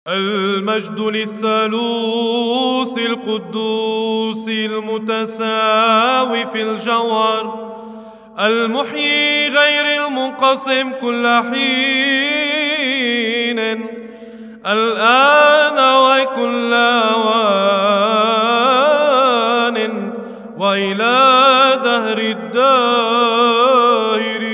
المجد للثالوث القدوس المتساوي في الجوهر، المحيي غير المنقسم كل حين، الآن وكل آوان وإلى دهر الداهرين.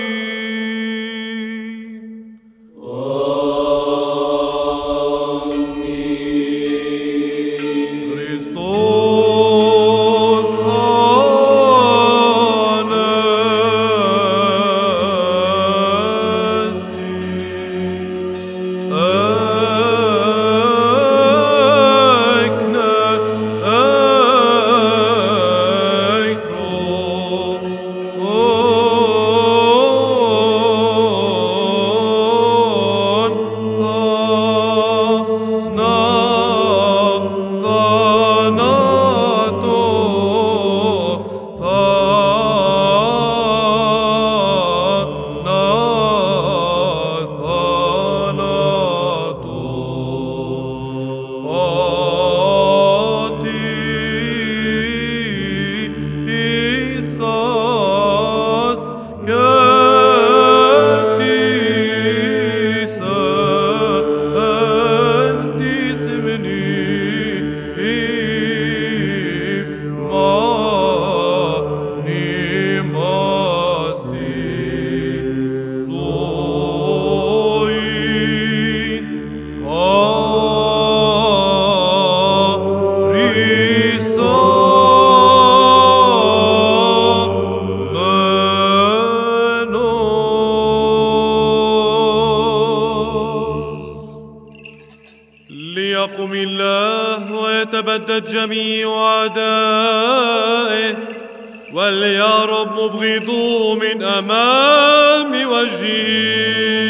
ليقم الله ويتبدد جميع أعدائه، وليهرب مبغضوه من أمام وجهه.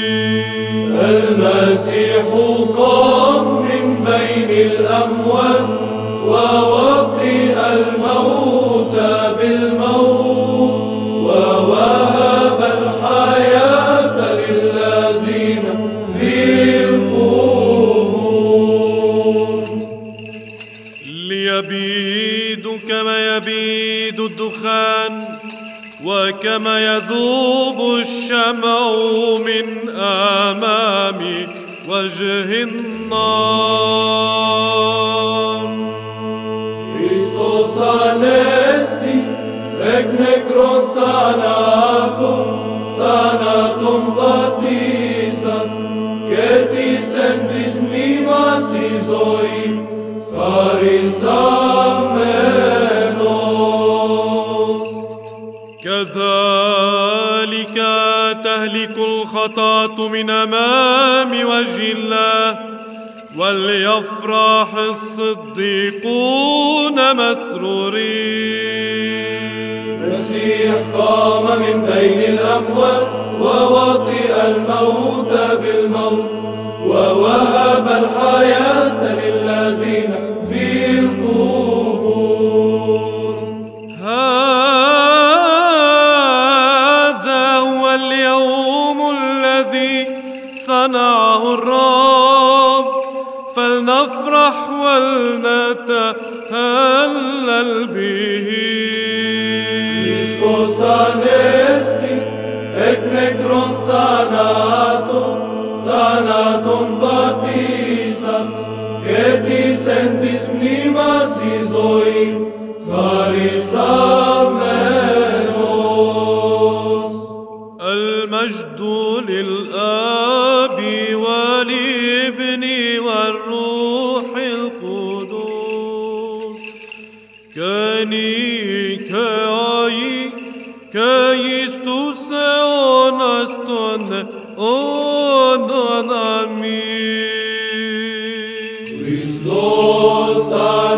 المسيح قام من بين الأموات ووطئ الموت بالموت، ووهب الحياة للذين في القبور. ليبيد كما يبيد الدخان، وكما يذوب الشمع من أمام وجه النار. Χριστός ανέστη εκ νεκρών θάνατον πατήσας, και της εν της μνήμας η ζωή χαρισάμενος. كذلك تهلك الخطاة من أمام وجه الله، وليفرح الصديقون مسرورين. المسيح قام من بين الأموات ووطئ الموت بالموت، ووهب الحياة للذين في القبور. هذا هو اليوم الذي صنعه الرب، فلنفرح ولنتهلل به. Χριστός ανέστη εκ νεκρών θάνατον πατήσας, και της εν της μνήμας η ζωή χαρισάμενος. المجد للآب والابن والروح القدس، كايستوس اونستون اونانامي. Χριστός